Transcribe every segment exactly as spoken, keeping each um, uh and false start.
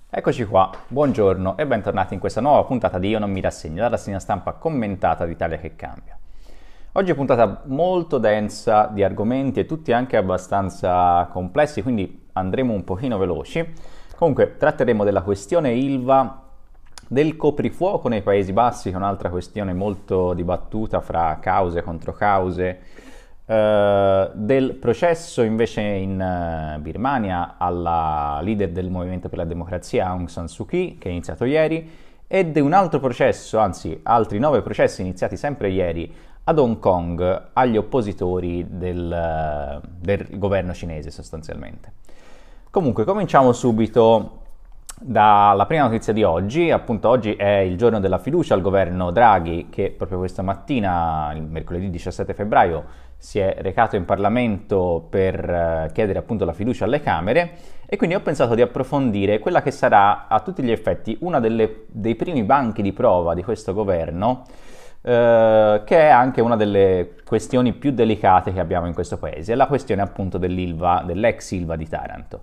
Eccoci qua, buongiorno e bentornati in questa nuova puntata di Io non mi rassegno, la rassegna stampa commentata d'Italia che cambia. Oggi è puntata molto densa di argomenti e tutti anche abbastanza complessi, quindi andremo un pochino veloci. Comunque tratteremo della questione Ilva, del coprifuoco nei Paesi Bassi, che è un'altra questione molto dibattuta fra cause e controcause, Uh, del processo invece in uh, Birmania alla leader del Movimento per la Democrazia Aung San Suu Kyi, che è iniziato ieri, e di un altro processo, anzi altri nove processi iniziati sempre ieri ad Hong Kong agli oppositori del, uh, del governo cinese sostanzialmente. Comunque cominciamo subito dalla prima notizia di oggi. Appunto oggi è il giorno della fiducia al governo Draghi, che proprio questa mattina, il mercoledì diciassette febbraio, si è recato in Parlamento per chiedere appunto la fiducia alle Camere, e quindi ho pensato di approfondire quella che sarà a tutti gli effetti una delle, dei primi banchi di prova di questo governo, eh, che è anche una delle questioni più delicate che abbiamo in questo paese, è la questione appunto dell'Ilva, dell'ex Ilva di Taranto.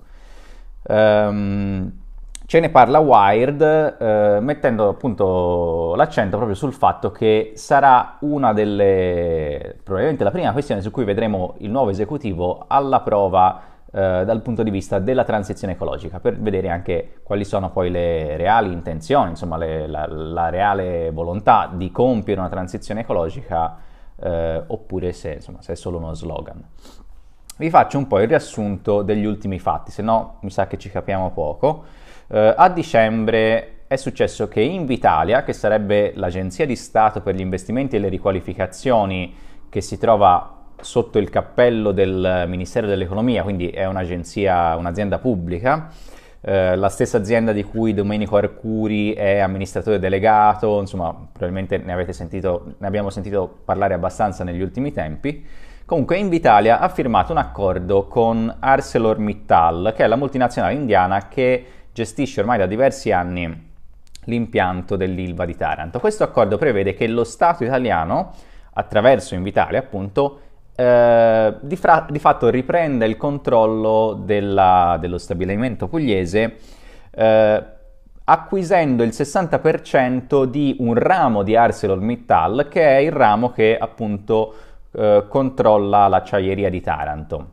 Um, Ce ne parla Wired, eh, mettendo appunto l'accento proprio sul fatto che sarà una delle, probabilmente la prima questione su cui vedremo il nuovo esecutivo alla prova eh, dal punto di vista della transizione ecologica, per vedere anche quali sono poi le reali intenzioni, insomma le, la, la reale volontà di compiere una transizione ecologica, eh, oppure se, insomma, se è solo uno slogan. Vi faccio un po' il riassunto degli ultimi fatti, se no mi sa che ci capiamo poco. Uh, a dicembre è successo che Invitalia, che sarebbe l'agenzia di Stato per gli investimenti e le riqualificazioni che si trova sotto il cappello del Ministero dell'Economia, quindi è un'agenzia, un'azienda pubblica, uh, la stessa azienda di cui Domenico Arcuri è amministratore delegato, insomma probabilmente ne avete sentito, ne abbiamo sentito parlare abbastanza negli ultimi tempi. Comunque Invitalia ha firmato un accordo con ArcelorMittal, che è la multinazionale indiana che gestisce ormai da diversi anni l'impianto dell'Ilva di Taranto. Questo accordo prevede che lo Stato italiano, attraverso Invitalia appunto, eh, di, fra- di fatto riprenda il controllo della, dello stabilimento pugliese, eh, acquisendo il sessanta per cento di un ramo di ArcelorMittal, che è il ramo che appunto eh, controlla l'acciaieria di Taranto.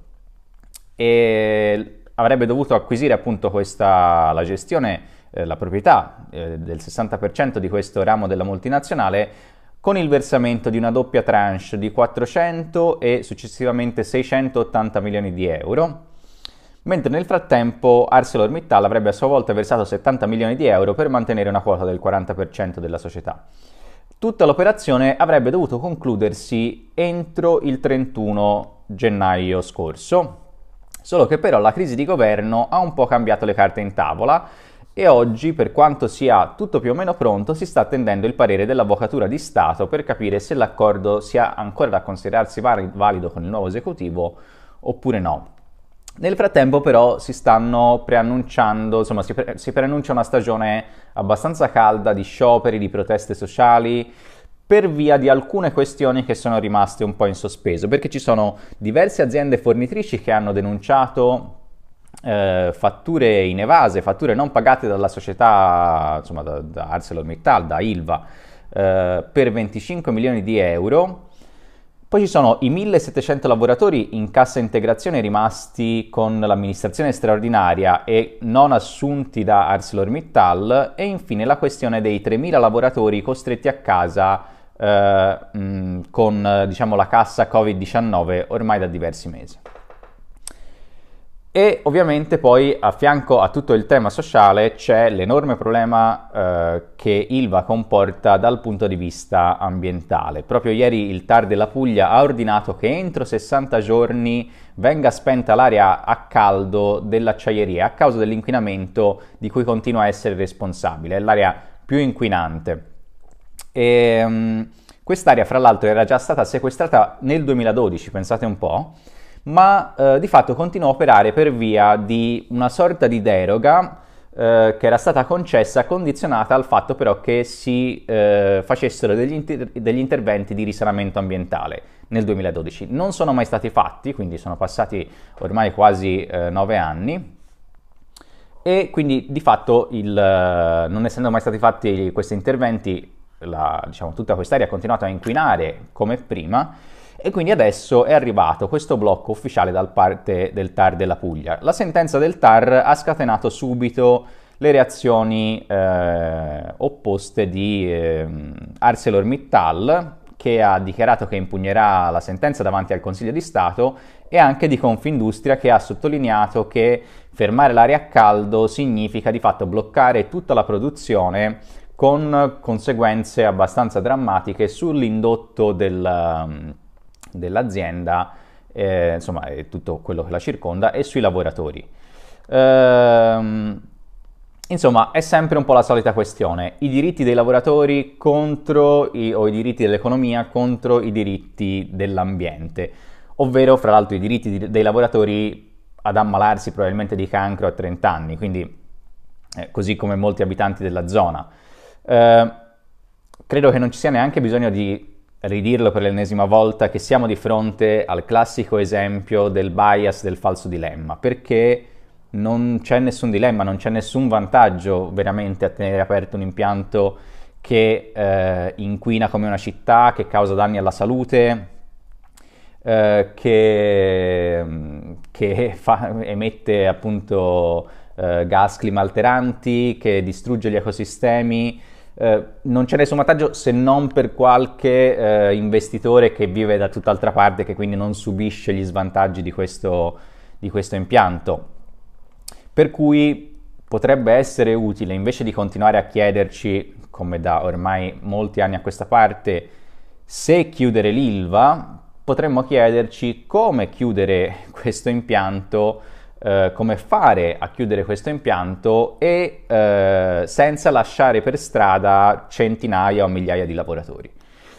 E avrebbe dovuto acquisire appunto questa, la gestione, eh, la proprietà eh, del sessanta per cento di questo ramo della multinazionale, con il versamento di una doppia tranche di quattrocento e successivamente seicentottanta milioni di euro, mentre nel frattempo ArcelorMittal avrebbe a sua volta versato settanta milioni di euro per mantenere una quota del quaranta per cento della società. Tutta l'operazione avrebbe dovuto concludersi entro il trentuno gennaio scorso. Solo che però la crisi di governo ha un po' cambiato le carte in tavola e oggi, per quanto sia tutto più o meno pronto, si sta attendendo il parere dell'Avvocatura di Stato per capire se l'accordo sia ancora da considerarsi valido con il nuovo esecutivo oppure no. Nel frattempo però si stanno preannunciando, insomma si, pre- si preannuncia una stagione abbastanza calda di scioperi, di proteste sociali, per via di alcune questioni che sono rimaste un po' in sospeso, perché ci sono diverse aziende fornitrici che hanno denunciato eh, fatture inevase, fatture non pagate dalla società, insomma da, da ArcelorMittal, da Ilva, eh, per venticinque milioni di euro. Poi ci sono i millesettecento lavoratori in cassa integrazione rimasti con l'amministrazione straordinaria e non assunti da ArcelorMittal, e infine la questione dei tremila lavoratori costretti a casa eh, mh, con diciamo, la cassa covid diciannove ormai da diversi mesi. E ovviamente poi a fianco a tutto il tema sociale c'è l'enorme problema eh, che Ilva comporta dal punto di vista ambientale. Proprio ieri il T A R della Puglia ha ordinato che entro sessanta giorni venga spenta l'aria a caldo dell'acciaieria a causa dell'inquinamento di cui continua a essere responsabile, è l'aria più inquinante. E, um, quest'area fra l'altro era già stata sequestrata nel duemiladodici, pensate un po', ma eh, di fatto continua a operare per via di una sorta di deroga eh, che era stata concessa, condizionata al fatto però che si eh, facessero degli, inter- degli interventi di risanamento ambientale nel duemiladodici. Non sono mai stati fatti, quindi sono passati ormai quasi eh, nove anni, e quindi di fatto, il, non essendo mai stati fatti questi interventi, la, diciamo, tutta quest'area ha continuato a inquinare come prima, e quindi adesso è arrivato questo blocco ufficiale da parte del T A R della Puglia. La sentenza del T A R ha scatenato subito le reazioni eh, opposte di eh, ArcelorMittal, che ha dichiarato che impugnerà la sentenza davanti al Consiglio di Stato, e anche di Confindustria, che ha sottolineato che fermare l'aria a caldo significa di fatto bloccare tutta la produzione, con conseguenze abbastanza drammatiche sull'indotto del, dell'azienda, eh, insomma, e tutto quello che la circonda, e sui lavoratori. Ehm, insomma, è sempre un po' la solita questione: i diritti dei lavoratori contro i, o i diritti dell'economia contro i diritti dell'ambiente, ovvero, fra l'altro, i diritti di, dei lavoratori ad ammalarsi probabilmente di cancro a trenta anni, quindi eh, così come molti abitanti della zona. Eh, credo che non ci sia neanche bisogno di ridirlo per l'ennesima volta, che siamo di fronte al classico esempio del bias, del falso dilemma, perché non c'è nessun dilemma, non c'è nessun vantaggio veramente a tenere aperto un impianto che eh, inquina come una città, che causa danni alla salute, eh, che, che fa, emette appunto eh, gas climalteranti, che distrugge gli ecosistemi. Eh, non c'è nessun vantaggio, se non per qualche eh, investitore che vive da tutt'altra parte, che quindi non subisce gli svantaggi di questo, di questo impianto. Per cui potrebbe essere utile, invece di continuare a chiederci, come da ormai molti anni a questa parte, se chiudere l'Ilva, potremmo chiederci come chiudere questo impianto, eh, come fare a chiudere questo impianto e eh, senza lasciare per strada centinaia o migliaia di lavoratori.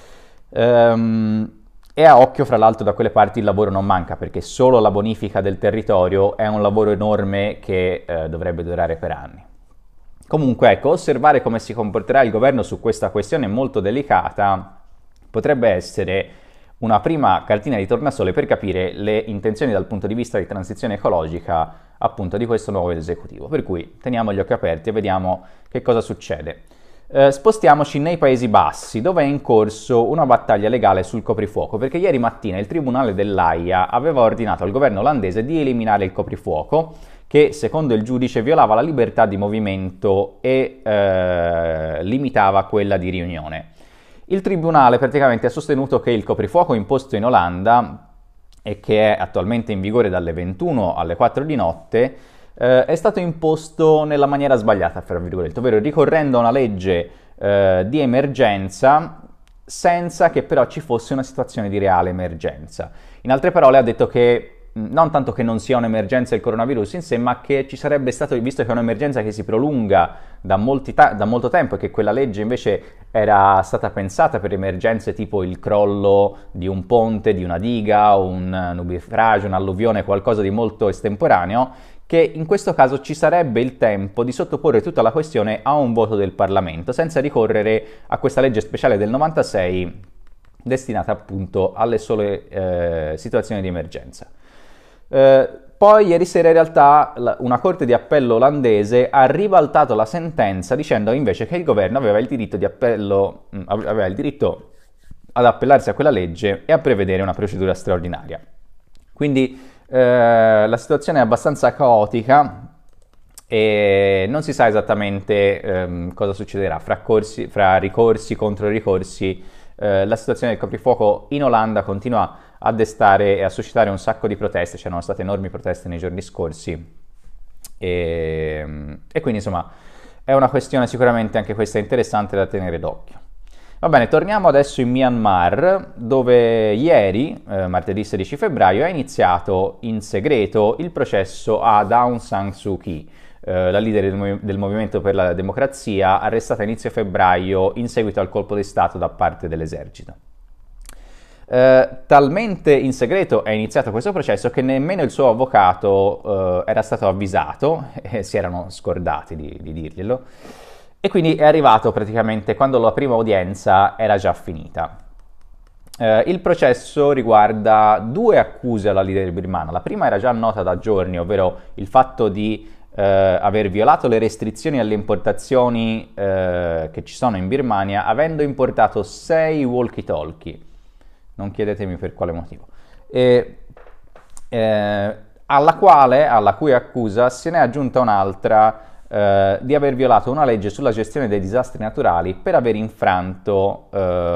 Um, E a occhio, fra l'altro, da quelle parti il lavoro non manca, perché solo la bonifica del territorio è un lavoro enorme che eh, dovrebbe durare per anni. Comunque, ecco, osservare come si comporterà il governo su questa questione molto delicata potrebbe essere una prima cartina di tornasole per capire le intenzioni dal punto di vista di transizione ecologica, appunto, di questo nuovo esecutivo. Per cui teniamo gli occhi aperti e vediamo che cosa succede. Eh, spostiamoci nei Paesi Bassi, dove è in corso una battaglia legale sul coprifuoco, perché ieri mattina il Tribunale dell'Aia aveva ordinato al governo olandese di eliminare il coprifuoco, che secondo il giudice violava la libertà di movimento e eh, limitava quella di riunione. Il Tribunale praticamente ha sostenuto che il coprifuoco imposto in Olanda, e che è attualmente in vigore dalle ventuno alle quattro di notte, Uh, è stato imposto nella maniera sbagliata, fra virgolette, ovvero ricorrendo a una legge uh, di emergenza senza che però ci fosse una situazione di reale emergenza. In altre parole, ha detto che non tanto che non sia un'emergenza il coronavirus in sé, ma che ci sarebbe stato, visto che è un'emergenza che si prolunga da, molti ta- da molto tempo, e che quella legge invece era stata pensata per emergenze tipo il crollo di un ponte, di una diga, un nubifragio, un'alluvione, qualcosa di molto estemporaneo, che in questo caso ci sarebbe il tempo di sottoporre tutta la questione a un voto del Parlamento, senza ricorrere a questa legge speciale del novantasei, destinata appunto alle sole eh, situazioni di emergenza. Eh, poi ieri sera in realtà la, una corte di appello olandese ha ribaltato la sentenza, dicendo invece che il governo aveva il diritto di appello, mh, aveva il diritto ad appellarsi a quella legge e a prevedere una procedura straordinaria. Quindi Eh, la situazione è abbastanza caotica e non si sa esattamente ehm, cosa succederà fra, corsi, fra ricorsi contro ricorsi. Eh, la situazione del coprifuoco in Olanda continua a destare e a suscitare un sacco di proteste, c'erano state enormi proteste nei giorni scorsi e, e quindi insomma è una questione sicuramente anche questa interessante da tenere d'occhio. Va bene, torniamo adesso in Myanmar, dove ieri, eh, martedì sedici febbraio, è iniziato in segreto il processo a Aung San Suu Kyi, eh, la leader del, mov- del Movimento per la Democrazia, arrestata a inizio febbraio in seguito al colpo di Stato da parte dell'esercito. Eh, talmente in segreto è iniziato questo processo che nemmeno il suo avvocato eh, era stato avvisato, e si erano scordati di, di dirglielo. E quindi è arrivato praticamente quando la prima udienza era già finita. Eh, il processo riguarda due accuse alla leader birmana. La prima era già nota da giorni, ovvero il fatto di eh, aver violato le restrizioni alle importazioni eh, che ci sono in Birmania, avendo importato sei walkie-talkie. Non chiedetemi per quale motivo. E, eh, alla quale, alla cui accusa, se ne è aggiunta un'altra eh, di aver violato una legge sulla gestione dei disastri naturali per aver infranto,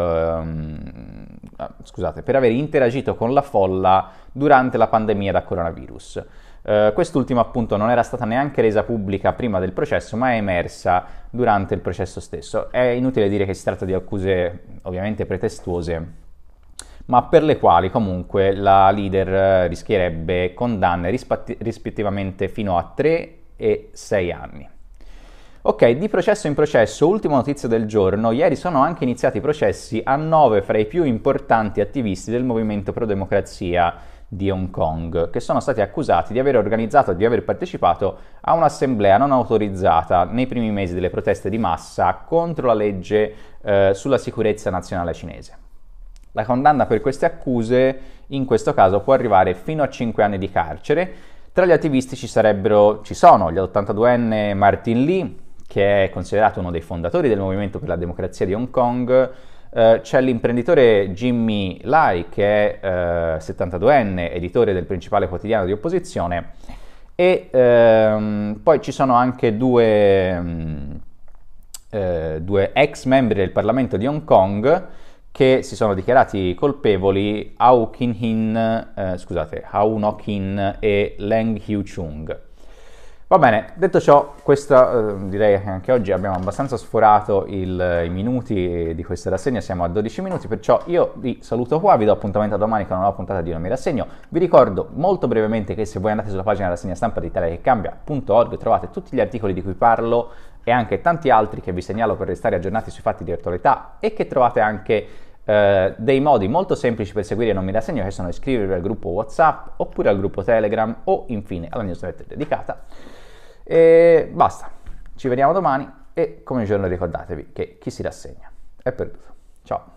ehm, scusate, per aver interagito con la folla durante la pandemia da coronavirus. Uh, quest'ultima appunto non era stata neanche resa pubblica prima del processo, ma è emersa durante il processo stesso. È inutile dire che si tratta di accuse ovviamente pretestuose, ma per le quali comunque la leader rischierebbe condanne rispatti- rispettivamente fino a tre e sei anni. Ok, di processo in processo, ultima notizia del giorno, ieri sono anche iniziati i processi a nove fra i più importanti attivisti del movimento pro democrazia di Hong Kong, che sono stati accusati di aver organizzato e di aver partecipato a un'assemblea non autorizzata nei primi mesi delle proteste di massa contro la legge eh, sulla sicurezza nazionale cinese. La condanna per queste accuse in questo caso può arrivare fino a cinque anni di carcere. Tra gli attivisti ci sarebbero, ci sono gli ottantaduenne Martin Lee, che è considerato uno dei fondatori del movimento per la democrazia di Hong Kong. Uh, c'è l'imprenditore Jimmy Lai, che è uh, settantaduenne, editore del principale quotidiano di opposizione, e uh, poi ci sono anche due, um, uh, due ex membri del Parlamento di Hong Kong che si sono dichiarati colpevoli, Hau Kin-hin, uh, scusate, Hau No-kin e Leng Hiu-chung. Va bene, detto ciò, questa, eh, direi che anche oggi abbiamo abbastanza sforato il, i minuti di questa rassegna, siamo a dodici minuti, perciò io vi saluto qua, vi do appuntamento a domani con una nuova puntata di Non mi rassegno. Vi ricordo molto brevemente che se voi andate sulla pagina rassegna stampa di italia che cambia punto org trovate tutti gli articoli di cui parlo e anche tanti altri che vi segnalo per restare aggiornati sui fatti di attualità, e che trovate anche Uh, dei modi molto semplici per seguire Non mi rassegno, che sono iscrivervi al gruppo WhatsApp oppure al gruppo Telegram o infine alla newsletter dedicata. E basta, ci vediamo domani e come giorno ricordatevi che chi si rassegna è perduto. Ciao!